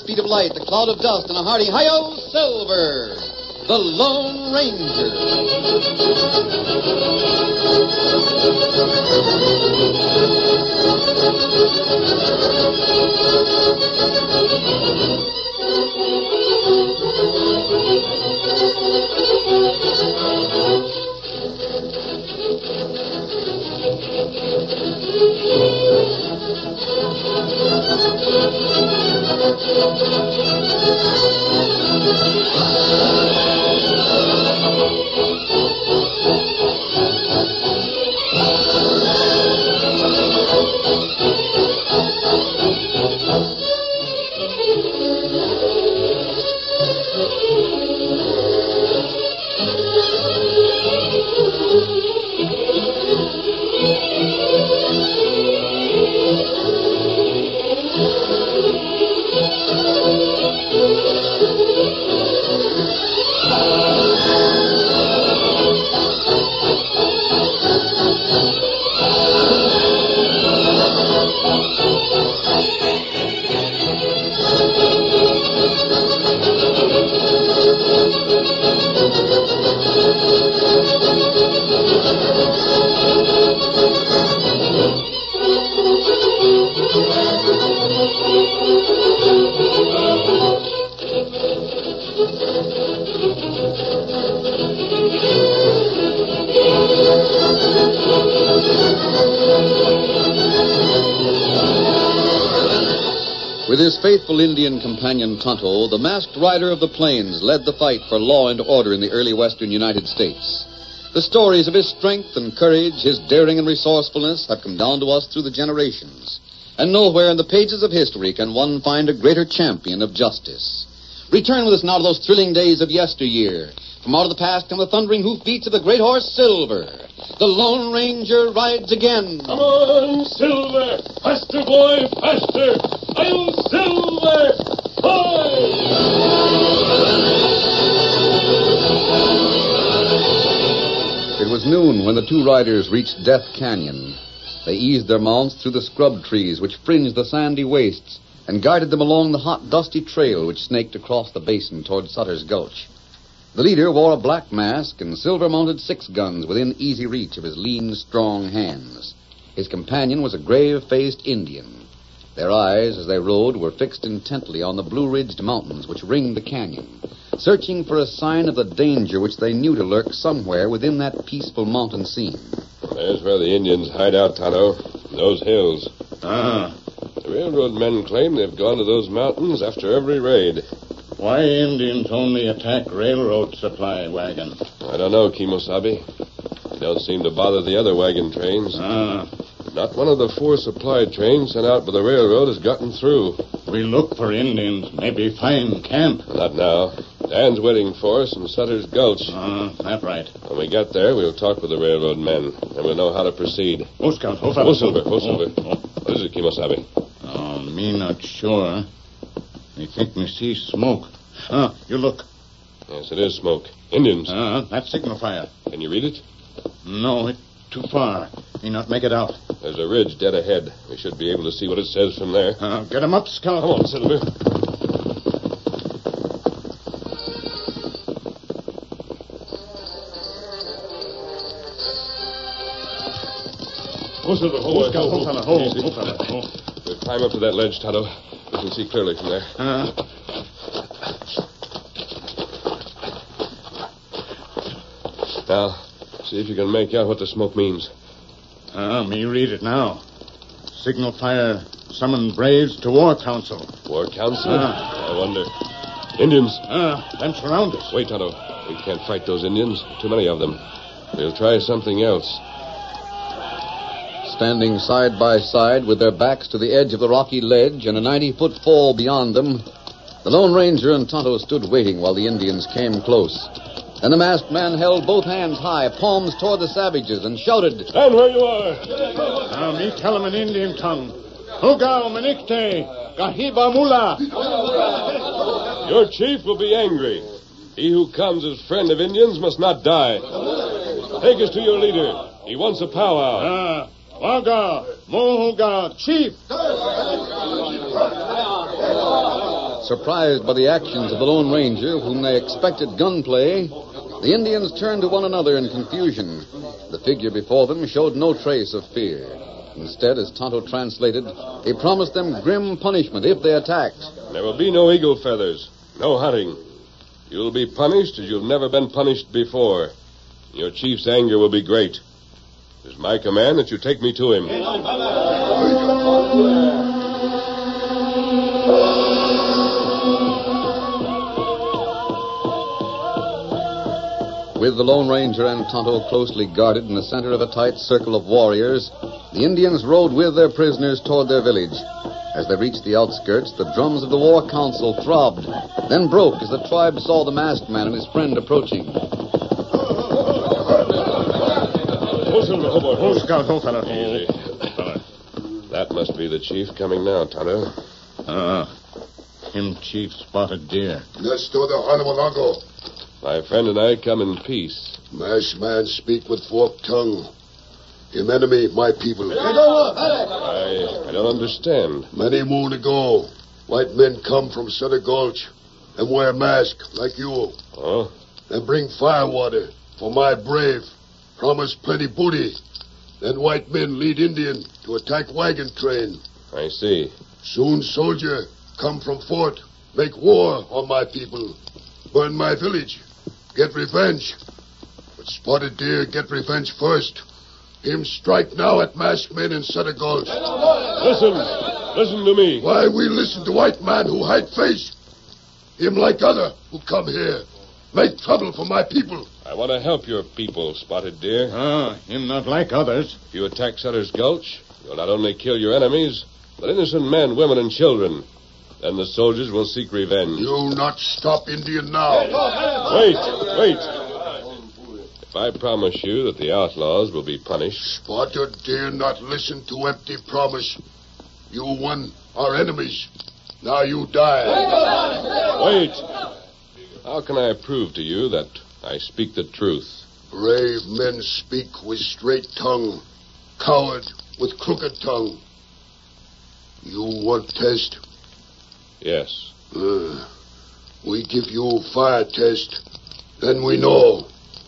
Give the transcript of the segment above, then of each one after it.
speed of light, the cloud of dust, and a hearty hi-yo, Silver, the Lone Ranger. With his faithful Indian companion Tonto, the masked rider of the plains led the fight for law and order in the early western United States. The stories of his strength and courage, his daring and resourcefulness have come down to us through the generations. And nowhere in the pages of history can one find a greater champion of justice. Return with us now to those thrilling days of yesteryear. From out of the past come the thundering hoofbeats of the great horse Silver. The Lone Ranger rides again. Come on, Silver! Faster, boy, faster! I'm Silver! Hi! It was noon when the two riders reached Death Canyon. They eased their mounts through the scrub trees which fringed the sandy wastes and guided them along the hot, dusty trail which snaked across the basin toward Sutter's Gulch. The leader wore a black mask, and Silver mounted 6 guns within easy reach of his lean, strong hands. His companion was a grave-faced Indian. Their eyes, as they rode, were fixed intently on the blue-ridged mountains which ringed the canyon, searching for a sign of the danger which they knew to lurk somewhere within that peaceful mountain scene. There's where the Indians hide out, Tonto. Those hills. Ah. The railroad men claim they've gone to those mountains after every raid. Why Indians only attack railroad supply wagons? I don't know, Kimosabe. They don't seem to bother the other wagon trains. Ah. Not one of the 4 supply trains sent out by the railroad has gotten through. We look for Indians, maybe find camp. Not now. Dan's waiting for us in Sutter's Gulch. That's right. When we get there, we'll talk with the railroad men, and we'll know how to proceed. Oh, Scout. Oh, Silver. What is it, Kimosabe? Oh, me not sure. I think me see smoke. You look. Yes, it is smoke. Indians. That signal fire. Can you read it? No, it's too far. Me not make it out. There's a ridge dead ahead. We should be able to see what it says from there. Get him up, Scout. Come on, Silver. Oh, Silver. Oh, Scout. Oh, fella. Oh, Easy. fella. Oh. We'll climb up to that ledge, Tonto. We can see clearly from there. Now, see if you can make out what the smoke means. Me read it now. Signal fire summon braves to war council. War council? I wonder. Indians. Them surround us. Wait, Tonto. We can't fight those Indians. Too many of them. We'll try something else. Standing side by side with their backs to the edge of the rocky ledge and a 90-foot fall beyond them, the Lone Ranger and Tonto stood waiting while the Indians came close. Then the masked man held both hands high, palms toward the savages, and shouted, "Stand where you are!" Me tell him in Indian tongue. Hugao Menikte, Gahiba Mula. Your chief will be angry. He who comes as friend of Indians must not die. Take us to your leader. He wants a powwow. Waga, Mohuga, chief. Surprised by the actions of the Lone Ranger, whom they expected gunplay, the Indians turned to one another in confusion. The figure before them showed no trace of fear. Instead, as Tonto translated, he promised them grim punishment if they attacked. There will be no eagle feathers, no hunting. You'll be punished as you've never been punished before. Your chief's anger will be great. It is my command that you take me to him. With the Lone Ranger and Tonto closely guarded in the center of a tight circle of warriors, the Indians rode with their prisoners toward their village. As they reached the outskirts, the drums of the war council throbbed, then broke as the tribe saw the masked man and his friend approaching. Scout, hold, fella. Easy. That must be the chief coming now, Tonto. Him chief Spotted Deer. Let's do the Hanawalago. My friend and I come in peace. Masked man speak with forked tongue. Him enemy, my people. I don't understand. Many moon ago, white men come from Sutter Gulch and wear mask like you. Oh? And bring firewater for my brave. Promise plenty booty. Then white men lead Indian to attack wagon train. I see. Soon soldier come from fort, make war on my people. Burn my village. Get revenge. But Spotted Deer get revenge first. Him strike now at masked men in Sutter Gulch. Listen to me. Why we listen to white man who hide face? Him like other who come here. Make trouble for my people. I want to help your people, Spotted Deer. Him not like others. If you attack Sutter's Gulch, you'll not only kill your enemies, but innocent men, women, and children. Then the soldiers will seek revenge. You not stop Indian now. Wait. If I promise you that the outlaws will be punished... Spotted Deer not listen to empty promise. You won our enemies. Now you die. Wait. How can I prove to you that I speak the truth? Brave men speak with straight tongue. Coward with crooked tongue. You want test? Yes. We give you fire test. Then we know.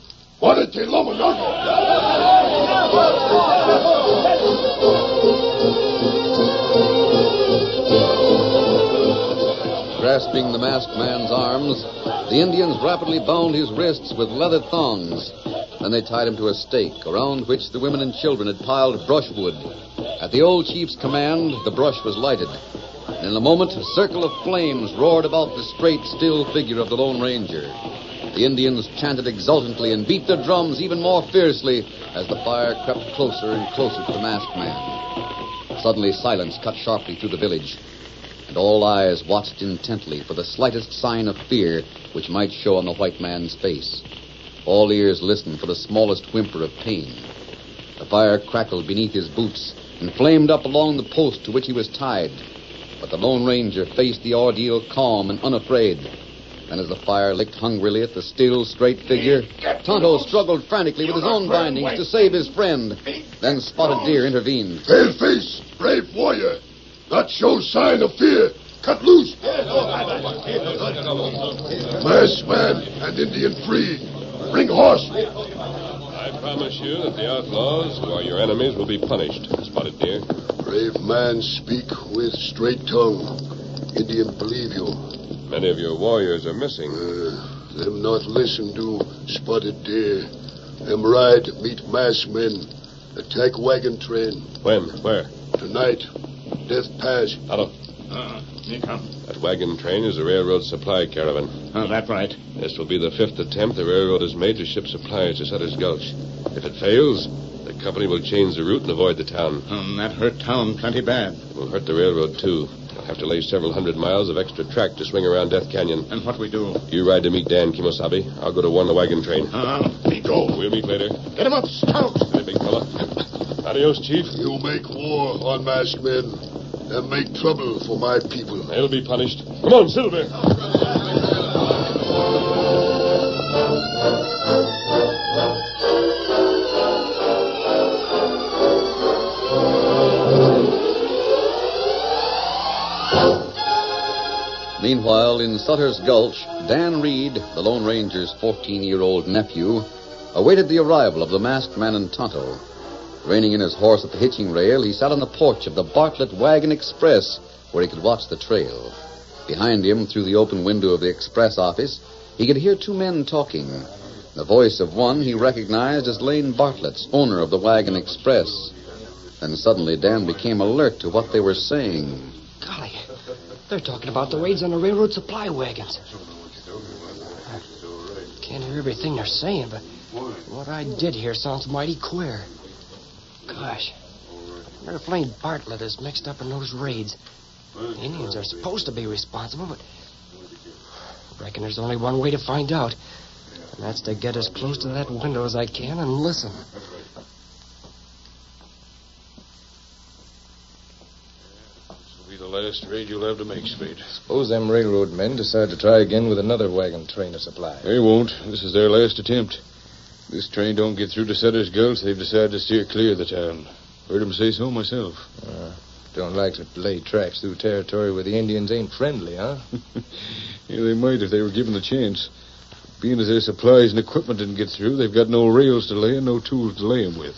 Grasping the masked man's arms, the Indians rapidly bound his wrists with leather thongs. Then they tied him to a stake, around which the women and children had piled brushwood. At the old chief's command, the brush was lighted. And in a moment, a circle of flames roared about the straight, still figure of the Lone Ranger. The Indians chanted exultantly and beat their drums even more fiercely as the fire crept closer and closer to the masked man. Suddenly, silence cut sharply through the village, and all eyes watched intently for the slightest sign of fear which might show on the white man's face. All ears listened for the smallest whimper of pain. The fire crackled beneath his boots and flamed up along the post to which he was tied. But the Lone Ranger faced the ordeal calm and unafraid. Then as the fire licked hungrily at the still, straight figure, Tonto struggled frantically with his own bindings to save his friend. Then Spotted Deer intervened. Pale face, brave warrior. Not show sign of fear. Cut loose. Masked man and Indian free. Bring horse. I promise you that the outlaws, who are your enemies, will be punished, Spotted Deer. Brave man speak with straight tongue. Indian believe you. Many of your warriors are missing. Them not listen to Spotted Deer. Them ride meet masked men. Attack wagon train. When? Where? Tonight. Death Pass. Tonto. Here come. That wagon train is a railroad supply caravan. That's right. This will be the 5th attempt the railroad has made to ship supplies to Sutter's Gulch. If it fails, the company will change the route and avoid the town. That hurt town plenty bad. It will hurt the railroad, too. They'll have to lay several hundred miles of extra track to swing around Death Canyon. And what we do? You ride to meet Dan Kimosabe. I'll go to warn the wagon train. We go. We'll meet later. Get him up, Scout. Steady, big fella. Adios, Chief. You make war on masked men and make trouble for my people. They'll be punished. Come on, Silver. Meanwhile, in Sutter's Gulch, Dan Reed, the Lone Ranger's 14-year-old nephew, awaited the arrival of the masked man and Tonto. Reining in his horse at the hitching rail, he sat on the porch of the Bartlett Wagon Express, where he could watch the trail. Behind him, through the open window of the express office, he could hear two men talking. The voice of one he recognized as Lane Bartlett's, owner of the Wagon Express. Then suddenly Dan became alert to what they were saying. Golly, they're talking about the raids on the railroad supply wagons. I can't hear everything they're saying, but what I did hear sounds mighty queer. Gosh, I wonder if Lane Bartlett is mixed up in those raids. The Indians are supposed to be responsible, but I reckon there's only one way to find out, and that's to get as close to that window as I can and listen. The last raid you'll have to make, Spade. Suppose them railroad men decide to try again with another wagon train of supply. They won't. This is their last attempt. If this train don't get through to Sutter's Gulch, they've decided to steer clear of the town. Heard them say so myself. Don't like to lay tracks through territory where the Indians ain't friendly, huh? Yeah, they might if they were given the chance. Being as their supplies and equipment didn't get through, they've got no rails to lay and no tools to lay them with.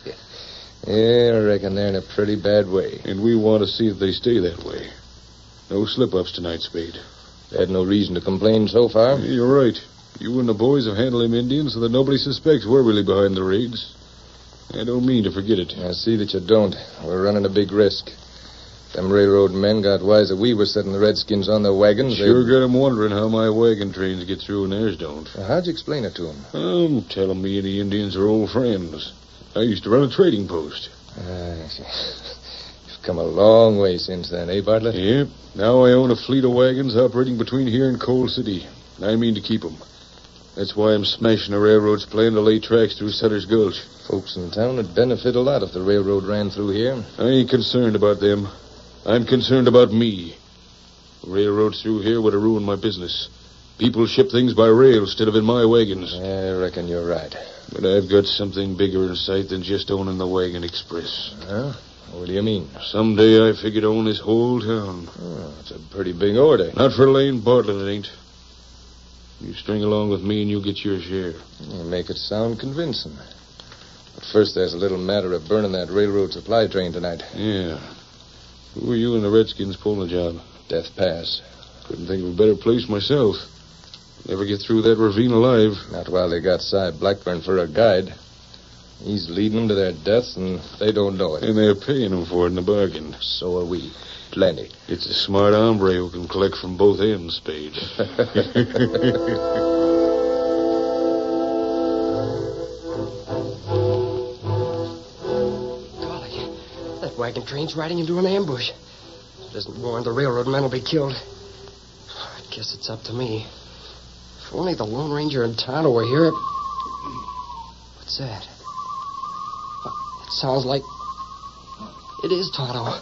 Yeah, I reckon they're in a pretty bad way. And we want to see that they stay that way. No slip-ups tonight, Spade. Had no reason to complain so far. Yeah, you're right. You and the boys have handled them Indians so that nobody suspects we're really behind the raids. I don't mean to forget it. I see that you don't. We're running a big risk. Them railroad men got wise that we were setting the Redskins on their wagons. Sure got them wondering how my wagon trains get through and theirs don't. How'd you explain it to them? I'm telling me and the Indians are old friends. I used to run a trading post. You've come a long way since then, eh, Bartlett? Yep. Now I own a fleet of wagons operating between here and Coal City. I mean to keep them. That's why I'm smashing the railroad's plan to lay tracks through Sutter's Gulch. Folks in town would benefit a lot if the railroad ran through here. I ain't concerned about them. I'm concerned about me. The railroad through here would have ruined my business. People ship things by rail instead of in my wagons. I reckon you're right. But I've got something bigger in sight than just owning the Wagon Express. Huh? What do you mean? Someday I figure to own this whole town. Oh, that's a pretty big order. Not for Lane Bartlett, it ain't. You string along with me and you'll get your share. You make it sound convincing. But first there's a little matter of burning that railroad supply train tonight. Yeah. Who were you and the Redskins pulling the job? Death Pass. Couldn't think of a better place myself. Never get through that ravine alive. Not while they got Cy Blackburn for a guide. He's leading them to their deaths, and they don't know it. And they're paying them for it in the bargain. So are we. Plenty. It's a smart hombre who can collect from both ends, Spade. Golly, that wagon train's riding into an ambush. If it isn't warned, the railroad men will be killed. I guess it's up to me. If only the Lone Ranger and Tonto were here. What's that? It sounds like... It is Tonto.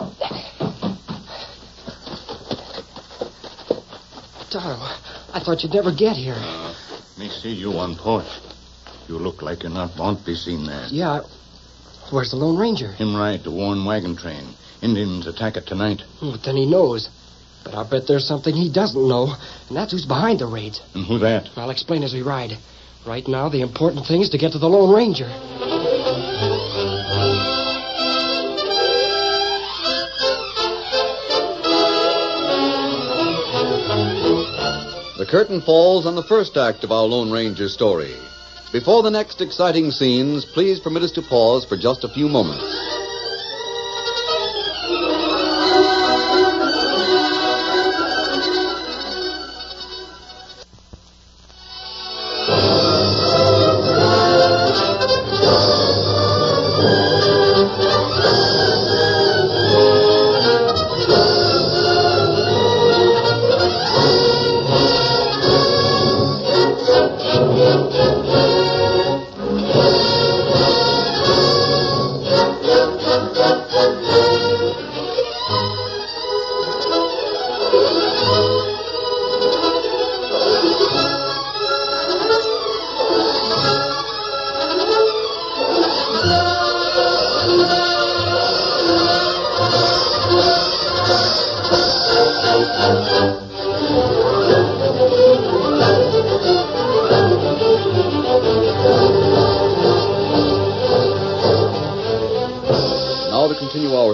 Tonto, I thought you'd never get here. Me see you on porch. You look like you're not want to be seen there. Yeah. Where's the Lone Ranger? Him ride the worn wagon train. Indians attack it tonight. But then he knows. But I'll bet there's something he doesn't know, and that's who's behind the raids. And who that? I'll explain as we ride. Right now, the important thing is to get to the Lone Ranger. The curtain falls on the first act of our Lone Ranger story. Before the next exciting scenes, please permit us to pause for just a few moments.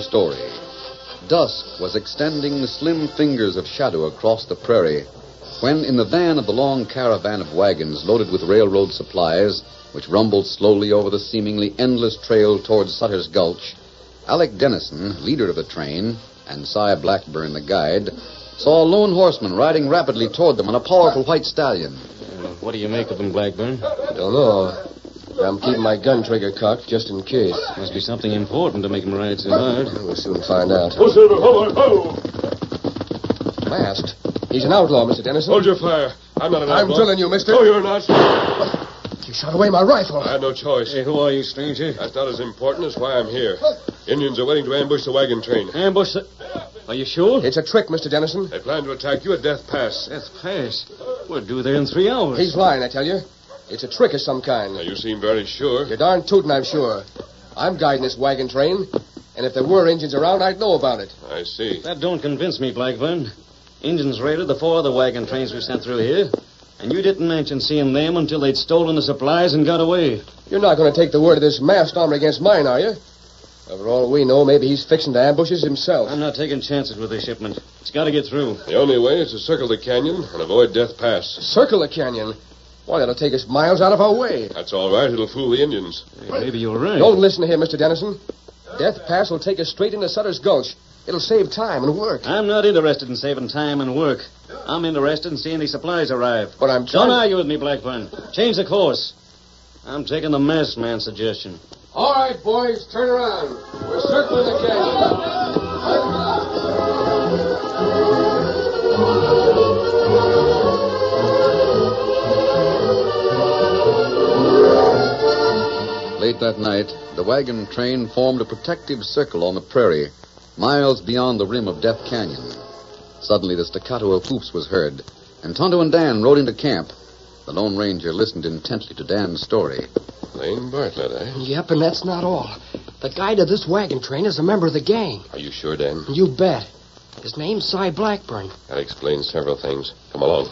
story. Dusk was extending slim fingers of shadow across the prairie when, in the van of the long caravan of wagons loaded with railroad supplies, which rumbled slowly over the seemingly endless trail towards Sutter's Gulch, Alec Dennison, leader of the train, and Cy Blackburn, the guide, saw a lone horseman riding rapidly toward them on a powerful white stallion. What do you make of them, Blackburn? Don't know. I'm keeping my gun trigger cocked just in case. Must be something important to make him ride so hard. We'll soon find out. Ho, Silver, ho, ho! Masked. He's an outlaw, Mr. Dennison. Hold your fire. I'm not an outlaw. I'm drilling you, mister. No, you're not. You shot away my rifle. I had no choice. Hey, who are you, stranger? That's not as important as why I'm here. Indians are waiting to ambush the wagon train. Ambush the... Are you sure? It's a trick, Mr. Dennison. They plan to attack you at Death Pass. Death Pass. We're due there in 3 hours. He's lying, I tell you. It's a trick of some kind. Now, you seem very sure. You're darn tootin', I'm sure. I'm guiding this wagon train, and if there were Indians around, I'd know about it. I see. That don't convince me, Blackburn. Indians raided the 4 other wagon trains we sent through here, and you didn't mention seeing them until they'd stolen the supplies and got away. You're not going to take the word of this masked hombre against mine, are you? For all we know, maybe he's fixing to ambush us himself. I'm not taking chances with this shipment. It's got to get through. The only way is to circle the canyon and avoid Death Pass. Circle the canyon? Why, that'll take us miles out of our way. That's all right. It'll fool the Indians. Hey, maybe you're right. Don't listen to him, Mr. Dennison. Death Pass will take us straight into Sutter's Gulch. It'll save time and work. I'm not interested in saving time and work. I'm interested in seeing these supplies arrive. But I'm trying... Don't argue with me, Blackburn. Change the course. I'm taking the masked man's suggestion. All right, boys, turn around. We're circling the canyon. Late that night, the wagon train formed a protective circle on the prairie, miles beyond the rim of Death Canyon. Suddenly, the staccato of hoofs was heard, and Tonto and Dan rode into camp. The Lone Ranger listened intently to Dan's story. Lane Bartlett, eh? Yep, and that's not all. The guide of this wagon train is a member of the gang. Are you sure, Dan? You bet. His name's Cy Blackburn. That explains several things. Come along.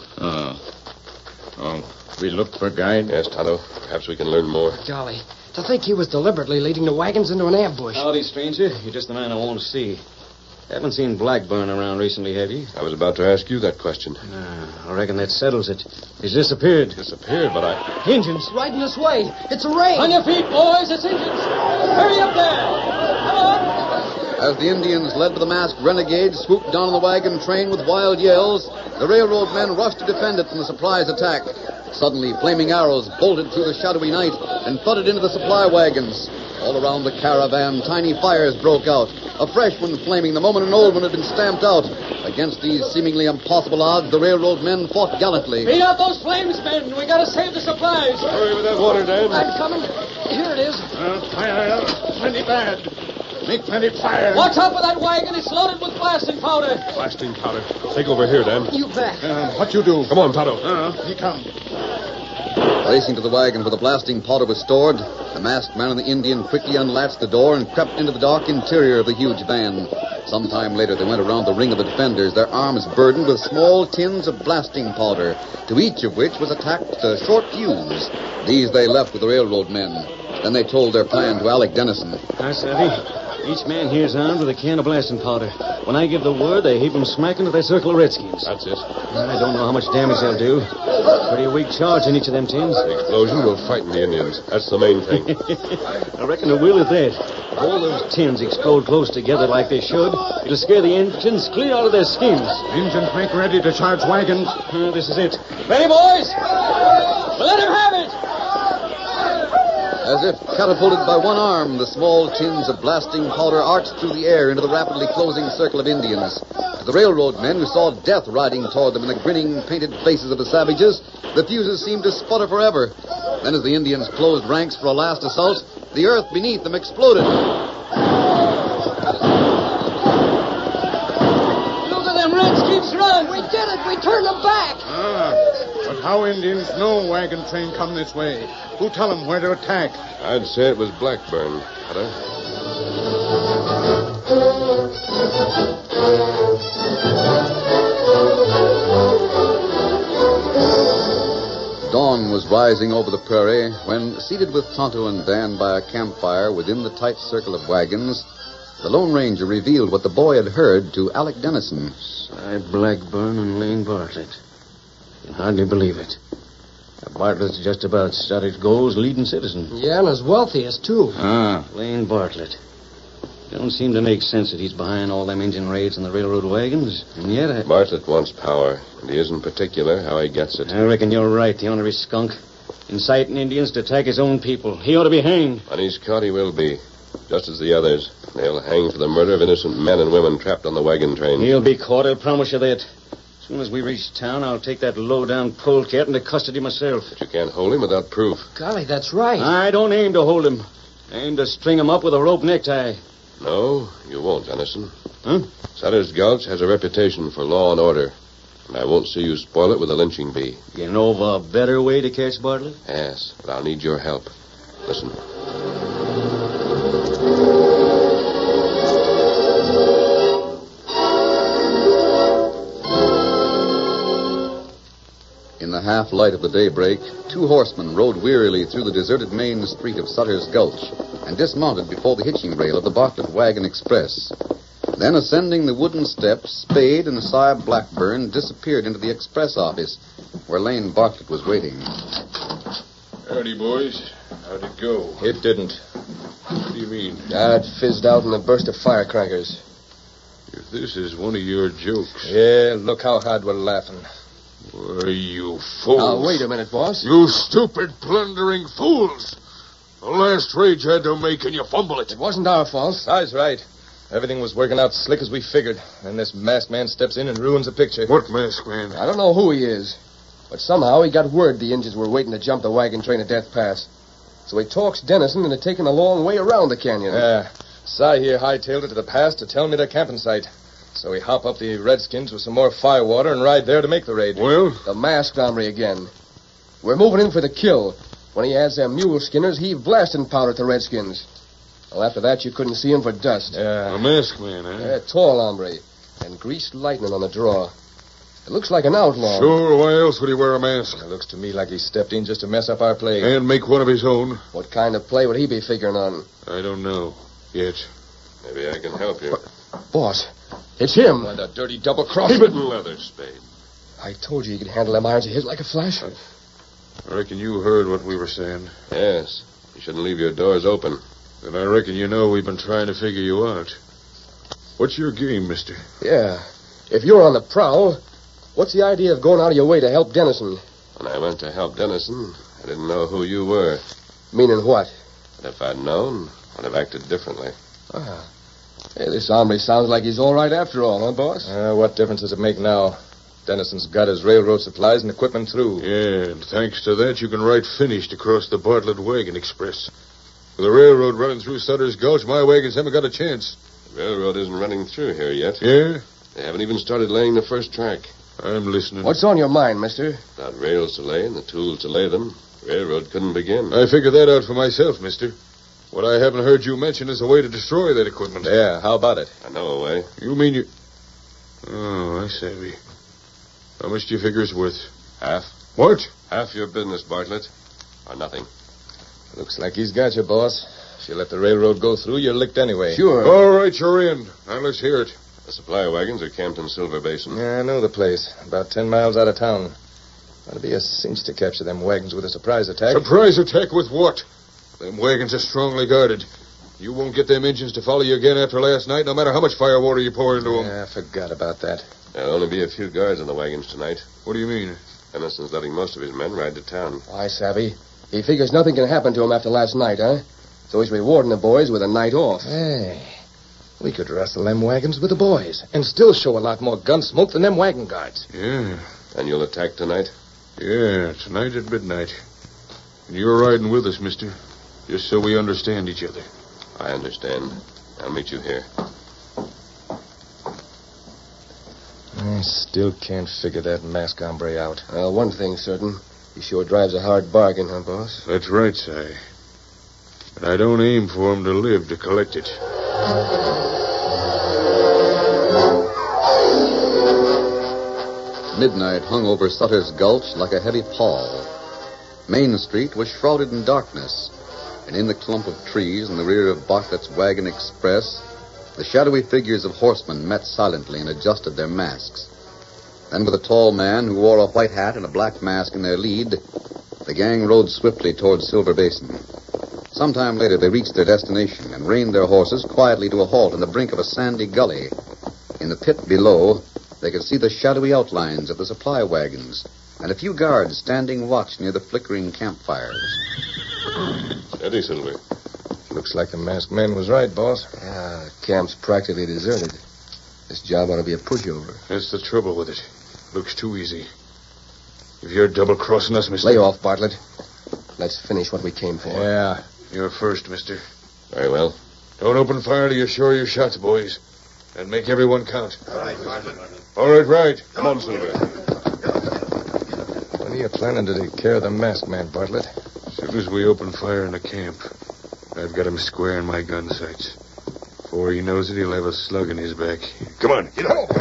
We look for guide? Yes, Tonto. Perhaps we can learn more. Golly, to think he was deliberately leading the wagons into an ambush. Howdy, stranger. You're just the man I want to see. Haven't seen Blackburn around recently, have you? I was about to ask you that question. I reckon that settles it. He's disappeared. Disappeared, but I... Injuns. Riding this way. It's a raid. On your feet, boys. It's Injuns. Hurry up there. Come on. As the Indians, led by the masked renegades, swooped down on the wagon train with wild yells, the railroad men rushed to defend it from the surprise attack. Suddenly, flaming arrows bolted through the shadowy night and thudded into the supply wagons. All around the caravan, tiny fires broke out, a fresh one flaming the moment an old one had been stamped out. Against these seemingly impossible odds, the railroad men fought gallantly. Beat out those flames, men. We gotta save the supplies. Hurry with that water, Dan. I'm coming. Here it is. Fire. Plenty bad. Make plenty fire. Watch out for that wagon. It's loaded with blasting powder. Blasting powder. Take over here, Dan. You bet. What you do? Come on, Tonto. He come. Racing to the wagon where the blasting powder was stored, the masked man and the Indian quickly unlatched the door and crept into the dark interior of the huge van. Some time later, they went around the ring of the defenders, their arms burdened with small tins of blasting powder, to each of which was attached a short fuse. These they left with the railroad men. Then they told their plan to Alec Dennison. I savvy. Each man here's armed with a can of blasting powder. When I give the word, they heap 'em smack into their circle of redskins. That's it. I don't know how much damage they'll do. Pretty weak charge in each of them tins. The explosion will frighten the Indians. That's the main thing. I reckon it will at that. If all those tins explode close together like they should, it'll scare the engines clear out of their skins. Engines make ready to charge wagons. This is it. Ready, boys? Let him have it! As if catapulted by one arm, the small tins of blasting powder arched through the air into the rapidly closing circle of Indians. To the railroad men who saw death riding toward them in the grinning, painted faces of the savages, the fuses seemed to sputter forever. Then as the Indians closed ranks for a last assault, the earth beneath them exploded. Look at them redskins run! We did it. We turned them back. But how Indians know wagon train come this way? Who tell them where to attack? I'd say it was Blackburn, Cutter. Dawn was rising over the prairie when, seated with Tonto and Dan by a campfire within the tight circle of wagons, The Lone Ranger revealed what the boy had heard to Alec Dennison. Cy Blackburn and Lane Bartlett. You can hardly believe it. Bartlett's just about Stoddard's Gold's leading citizen. Yeah, and as wealthiest, too. Lane Bartlett. Don't seem to make sense that he's behind all them engine raids and the railroad wagons, and yet Bartlett wants power, and he isn't particular how he gets it. I reckon you're right, the ornery skunk. Inciting Indians to attack his own people. He ought to be hanged. When he's caught, he will be. Just as the others. They'll hang for the murder of innocent men and women trapped on the wagon train. He'll be caught, I'll promise you that. As soon as we reach town, I'll take that low-down polecat into custody myself. But you can't hold him without proof. Golly, that's right. I don't aim to hold him. I aim to string him up with a rope necktie. No, you won't, Dennison. Huh? Sutter's Gulch has a reputation for law and order. And I won't see you spoil it with a lynching bee. You know of a better way to catch Bartlett? Yes, but I'll need your help. Listen. In the half-light of the daybreak, two horsemen rode wearily through the deserted main street of Sutter's Gulch and dismounted before the hitching rail of the Bartlett Wagon Express. Then, ascending the wooden steps, Spade and Cy Blackburn disappeared into the express office, where Lane Bartlett was waiting. Howdy, boys. How'd it go? It didn't. What do you mean? It fizzed out in a burst of firecrackers. If this is one of your jokes... Yeah, look how hard we're laughing. Why, you fools. Now, wait a minute, boss. You stupid, plundering fools. The last raid you had to make and you fumble it. It wasn't our fault. Cy's right. Everything was working out slick as we figured. Then this masked man steps in and ruins the picture. What masked man? I don't know who he is. But somehow he got word the Indians were waiting to jump the wagon train at Death Pass. So he talks Dennison into taking a long way around the canyon. Yeah. Cy here hightailed it to the pass to tell me their camping site. So we hop up the Redskins with some more firewater and ride there to make the raid. Well? The masked hombre again. We're moving in for the kill. When he has them mule skinners, heave blasting powder at the Redskins. Well, after that, you couldn't see him for dust. A masked man, eh? Yeah, tall hombre. And greased lightning on the draw. It looks like an outlaw. Sure, why else would he wear a mask? It looks to me like he stepped in just to mess up our play. And make one of his own? What kind of play would he be figuring on? I don't know. Yet. Maybe I can help you. Boss, it's him. What a dirty double-cross. Keep it in leather, Spade. I told you he could handle them irons of his like a flash. I reckon you heard what we were saying. Yes. You shouldn't leave your doors open. Then I reckon you know we've been trying to figure you out. What's your game, mister? Yeah. If you're on the prowl, what's the idea of going out of your way to help Dennison? When I went to help Dennison, I didn't know who you were. Meaning what? But if I'd known, I'd have acted differently. Hey, this hombre sounds like he's all right after all, huh, boss? What difference does it make now? Dennison's got his railroad supplies and equipment through. Yeah, and thanks to that, you can ride finished across the Bartlett Wagon Express. With the railroad running through Sutter's Gulch, my wagons haven't got a chance. The railroad isn't running through here yet. Yeah? They haven't even started laying the first track. I'm listening. What's on your mind, mister? Without rails to lay and the tools to lay them, the railroad couldn't begin. I figured that out for myself, mister. What I haven't heard you mention is a way to destroy that equipment. Yeah, how about it? I know a way. You mean you... Oh, I savvy. How much do you figure it's worth? Half. What? Half your business, Bartlett. Or nothing. Looks like he's got you, boss. If you let the railroad go through, you're licked anyway. Sure. All right, you're in. Now let's hear it. The supply wagons are camped in Silver Basin. Yeah, I know the place. About 10 miles out of town. Ought to be a cinch to capture them wagons with a surprise attack. Surprise attack with what? Them wagons are strongly guarded. You won't get them engines to follow you again after last night, no matter how much firewater you pour into them. Yeah, I forgot about that. There'll only be a few guards on the wagons tonight. What do you mean? Dennison's letting most of his men ride to town. I savvy. He figures nothing can happen to him after last night, huh? So he's rewarding the boys with a night off. Hey, we could wrestle them wagons with the boys and still show a lot more gun smoke than them wagon guards. Yeah. And you'll attack tonight? Yeah, tonight at midnight. And you're riding with us, mister. Just so we understand each other. I understand. I'll meet you here. I still can't figure that masked hombre out. Well, one thing's certain. He sure drives a hard bargain, huh, boss? That's right, Si. But I don't aim for him to live to collect it. Midnight hung over Sutter's Gulch like a heavy pall. Main Street was shrouded in darkness, and in the clump of trees in the rear of Bartlett's Wagon Express, The shadowy figures of horsemen met silently and adjusted their masks. Then, with a tall man who wore a white hat and a black mask in their lead, the gang rode swiftly toward Silver Basin. Sometime later, they reached their destination and reined their horses quietly to a halt on the brink of a sandy gully. In the pit below, they could see the shadowy outlines of the supply wagons and a few guards standing watch near the flickering campfires. Steady, Silver. Looks like the masked man was right, boss. Yeah, camp's practically deserted. This job ought to be a pushover. That's the trouble with it. Looks too easy. If you're double-crossing us, mister... Lay off, Bartlett. Let's finish what we came for. Yeah, you're first, mister. Very well. Don't open fire till you're sure your shots, boys. And make everyone count. All right, Bartlett. All right. Come on, Silver. When are you planning to take care of the masked man, Bartlett? As soon as we open fire in the camp, I've got him square in my gun sights. Before he knows it, he'll have a slug in his back. Come on, get up.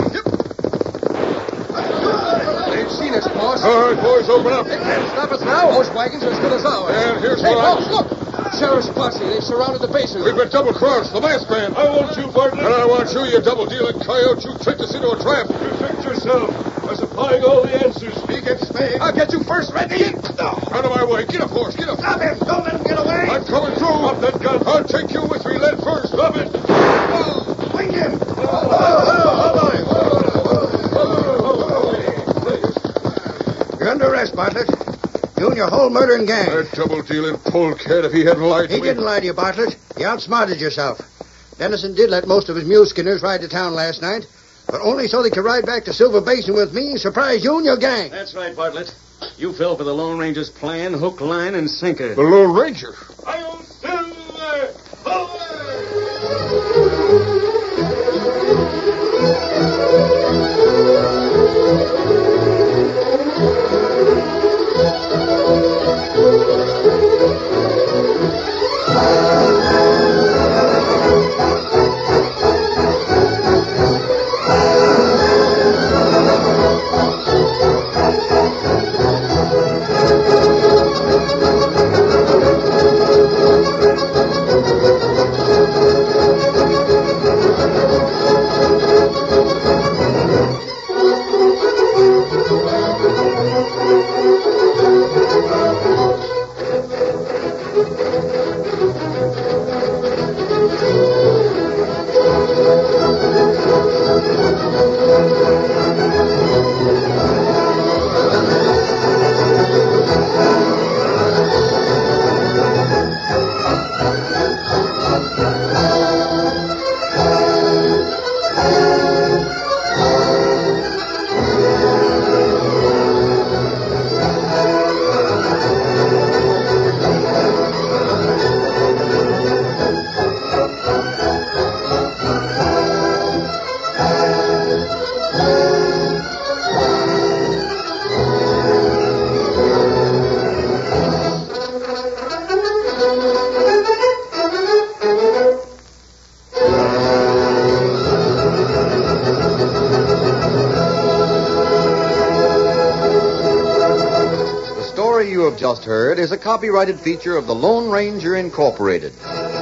They've seen us, boss. All right, boys, open up. They can't stop us now. Those wagons are as good as ours. And here's Hey, what I... boss, look! Sheriff's posse. They've surrounded the basin. We've been double-crossed. The masked man. I want you, Bartlett. And I want you, you double-dealing coyote. You tricked us into a trap. You tricked yourself by supplying all the answers. He gets Spade. I'll get you first, Reddy. Out of my way. Get up, horse. Get up. Stop him. Don't let him get away. I'm coming through. Drop that gun. I'll take you with me. Lead first. Drop it. Swing him. You're under arrest, Bartlett. You and your whole murdering gang. That double-dealing polecat, if he hadn't lied to He me... didn't lie to you, Bartlett. You outsmarted yourself. Dennison did let most of his mule skinners ride to town last night, but only so they could ride back to Silver Basin with me and surprise you and your gang. That's right, Bartlett. You fell for the Lone Ranger's plan, hook, line, and sinker. The Lone Ranger. I'll Silver. Away! You have just heard is a copyrighted feature of the Lone Ranger Incorporated.